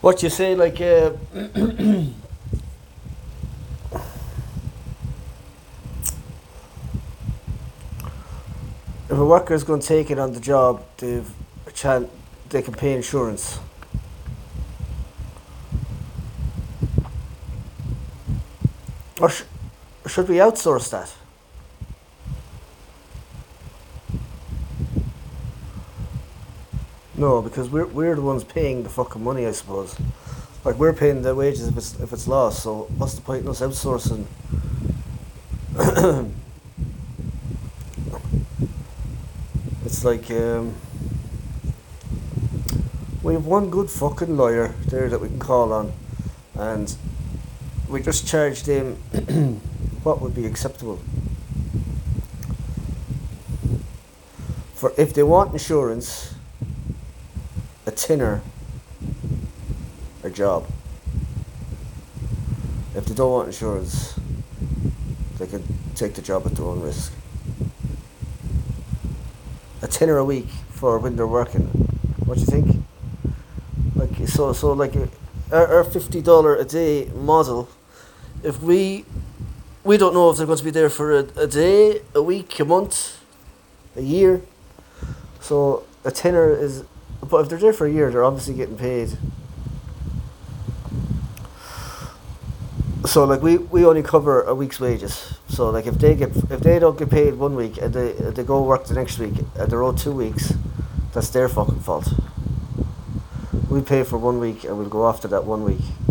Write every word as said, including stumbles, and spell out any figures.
What you say, like, uh, if a worker is going to take it on the job, they've a chan they can pay insurance. Or sh should we outsource that? No, because we're we're the ones paying the fucking money, I suppose. Like we're paying the wages if it's if it's lost. So what's the point in us outsourcing? It's like um, we have one good fucking lawyer there that we can call on, and we just charge them what would be acceptable for if they want insurance. A tenner a job. If they don't want insurance, they can take the job at their own risk. A tenner a week for when they're working. What do you think? Like so, so like our, our fifty dollar a day model. If we we don't know if they're going to be there for a, a day, a week, a month, a year. So a tenner is. But if they're there for a year, they're obviously getting paid. So like we, we only cover a week's wages. So like if they get if they don't get paid one week and they they go work the next week and they're owed two weeks, that's their fucking fault. We pay for one week and we'll go after that one week.